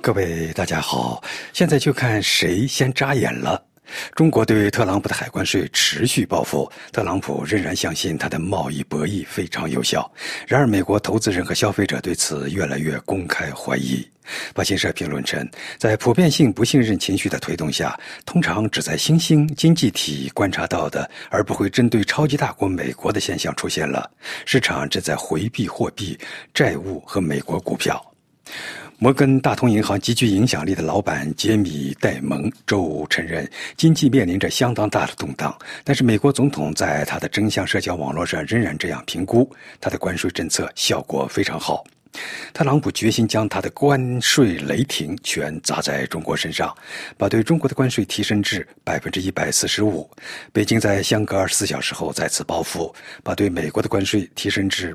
各位大家好，现在就看谁先眨眼了。中国对特朗普的海关税持续报复，特朗普仍然相信他的贸易博弈非常有效。然而美国投资人和消费者对此越来越公开怀疑。法新社评论称，在普遍性不信任情绪的推动下，通常只在新兴经济体观察到的，而不会针对超级大国美国的现象出现了。市场正在回避货币、债务和美国股票。摩根大通银行极具影响力的老板杰米·戴蒙周五承认，经济面临着相当大的动荡，但是美国总统在他的真相社交网络上仍然这样评估，他的关税政策效果非常好。特朗普决心将他的关税雷霆全砸在中国身上，把对中国的关税提升至 145%。北京在相隔24小时后再次报复，把对美国的关税提升至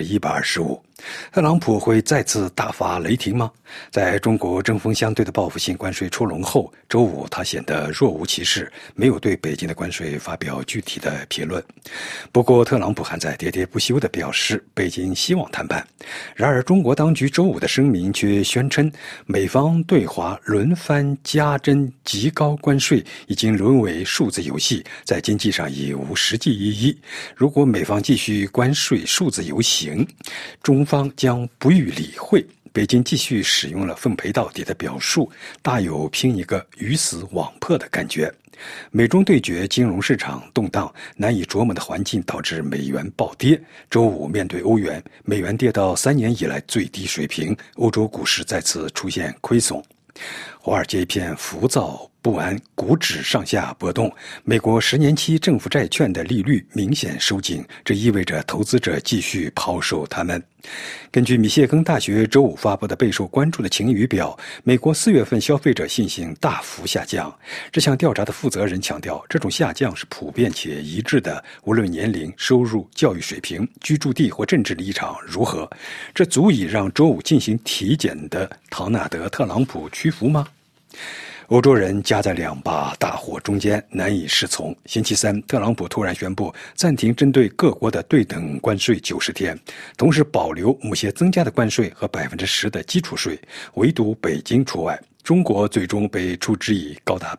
125%。特朗普会再次大发雷霆吗？在中国针锋相对的报复性关税出笼后，周五他显得若无其事，没有对北京的关税发表具体的评论。不过特朗普还在喋喋不休地表示，北京希望谈判。然而中国当局周五的声明却宣称，美方对华轮番加征极高关税已经沦为数字游戏，在经济上已无实际意义。如果美方继续关税数字游行，中方将不予理会。北京继续使用了奉陪到底的表述，大有拼一个鱼死网破的感觉。美中对决，金融市场动荡，难以琢磨的环境导致美元暴跌。周五面对欧元，美元跌到3年以来最低水平，欧洲股市再次出现亏损。华尔街一片浮躁不安，股指上下波动。美国10年期政府债券的利率明显收紧，这意味着投资者继续抛售它们。根据密歇根大学周五发布的备受关注的晴雨表，美国4月份消费者信心大幅下降。这项调查的负责人强调，这种下降是普遍且一致的，无论年龄、收入、教育水平、居住地或政治立场如何。这足以让周五进行体检的唐纳德·特朗普屈服吗？欧洲人夹在2把大火中间，难以适从。星期三，特朗普突然宣布暂停针对各国的对等关税90天，同时保留某些增加的关税和 10% 的基础税，唯独北京除外。中国最终被处置以高达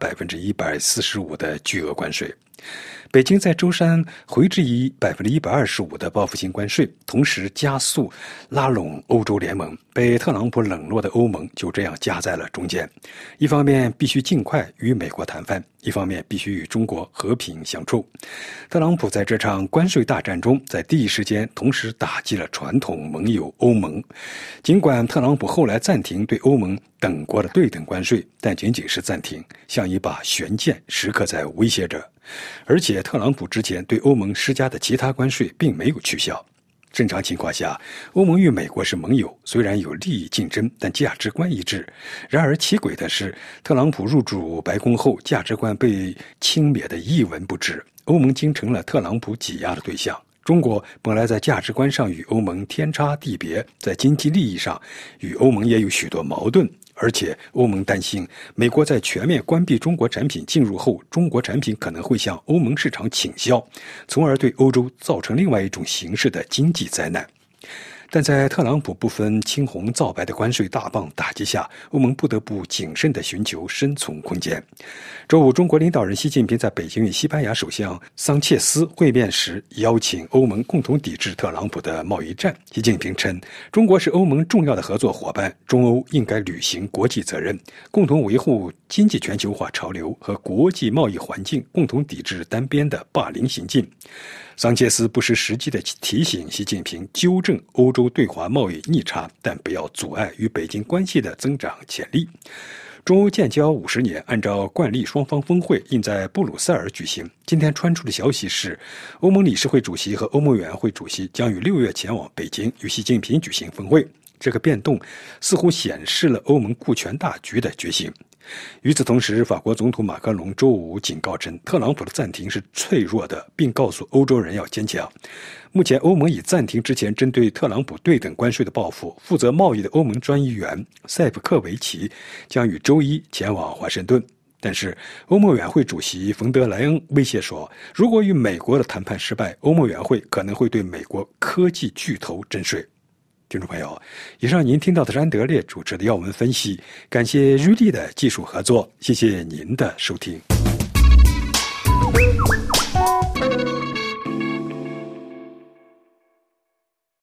145% 的巨额关税。北京在周三回之以 125% 的报复性关税，同时加速拉拢欧洲联盟。被特朗普冷落的欧盟就这样夹在了中间，一方面必须尽快与美国谈判，一方面必须与中国和平相处。特朗普在这场关税大战中，在第一时间同时打击了传统盟友欧盟。尽管特朗普后来暂停对欧盟等国的对等关税，但仅仅是暂停，像一把悬剑时刻在威胁着。而且特朗普之前对欧盟施加的其他关税并没有取消。正常情况下，欧盟与美国是盟友，虽然有利益竞争，但价值观一致。然而奇诡的是，特朗普入主白宫后，价值观被轻蔑得一文不值，欧盟竟成了特朗普挤压的对象。中国本来在价值观上与欧盟天差地别，在经济利益上与欧盟也有许多矛盾。而且欧盟担心，美国在全面关闭中国产品进入后，中国产品可能会向欧盟市场倾销，从而对欧洲造成另外一种形式的经济灾难。但在特朗普不分青红皂白的关税大棒打击下，欧盟不得不谨慎地寻求生存空间。周五，中国领导人习近平在北京与西班牙首相桑切斯会面时，邀请欧盟共同抵制特朗普的贸易战。习近平称，中国是欧盟重要的合作伙伴，中欧应该履行国际责任，共同维护经济全球化潮流和国际贸易环境，共同抵制单边的霸凌行径。桑切斯不失时机地提醒习近平纠正欧洲对华贸易逆差，但不要阻碍与北京关系的增长潜力。中欧建交50年，按照惯例，双方峰会应在布鲁塞尔举行。今天传出的消息是，欧盟理事会主席和欧盟委员会主席将于6月前往北京与习近平举行峰会。这个变动似乎显示了欧盟顾全大局的决心。与此同时，法国总统马克龙周五警告称，特朗普的暂停是脆弱的，并告诉欧洲人要坚强。目前，欧盟已暂停之前针对特朗普对等关税的报复。负责贸易的欧盟专议员塞普克维奇将于周一前往华盛顿。但是，欧盟委员会主席冯德莱恩威胁说，如果与美国的谈判失败，欧盟委员会可能会对美国科技巨头征税。 听众朋友，以上您听到的是安德烈主持的要闻分析，感谢瑞丽的技术合作，谢谢您的收听。